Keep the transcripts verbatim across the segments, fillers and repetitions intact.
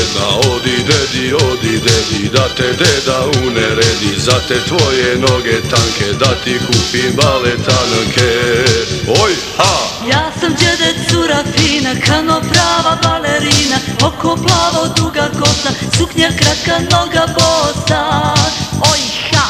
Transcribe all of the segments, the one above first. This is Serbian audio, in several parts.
jedna, odi dedi, odi dedi, da te deda uneredi, za te tvoje noge tanke, da ti kupim baletanke. Oj, ha! Ja sam đede cura fina, kano prava balerina, oko plavo, duga kosa, suknja kratka, noga bosa. Oj, ha!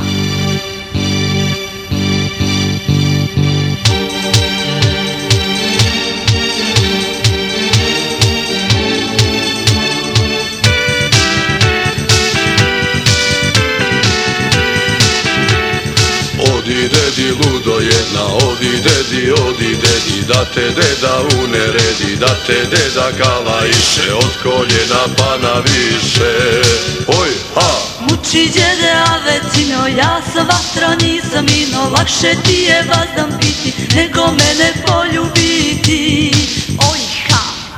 Odi dedi ludo jedna, odi dedi, odi dedi, da te deda uneredi, da te deda kalaiše, od koljena pa na više. Oj, ha! Muči đede Avetino, ja sam vatra, nisam ino, lakše ti je vazdan piti, nego mene poljubiti. Oj, ha!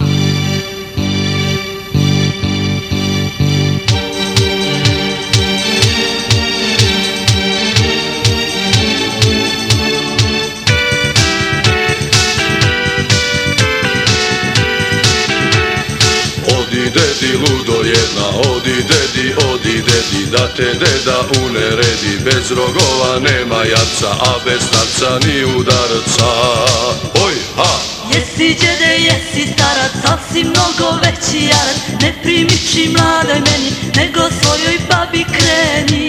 Odi dedi ludo jedna, odi dedi, odi dedi, da te deda uneredi, bez rogova nema jaca, a bez starca ni udarca. Oj, ha! Jesi đede, jesi starac, al si mnogo veći jarac, ne primiči mladoj meni, nego svojoj babi kreni.